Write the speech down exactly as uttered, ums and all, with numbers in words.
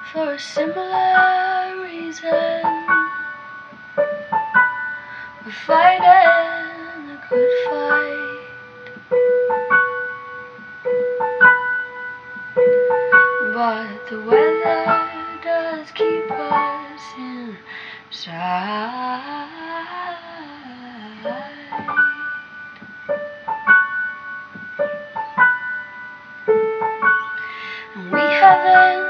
for a similar reason. We're fighting a good fight, but the weather does keep us inside. And we haven't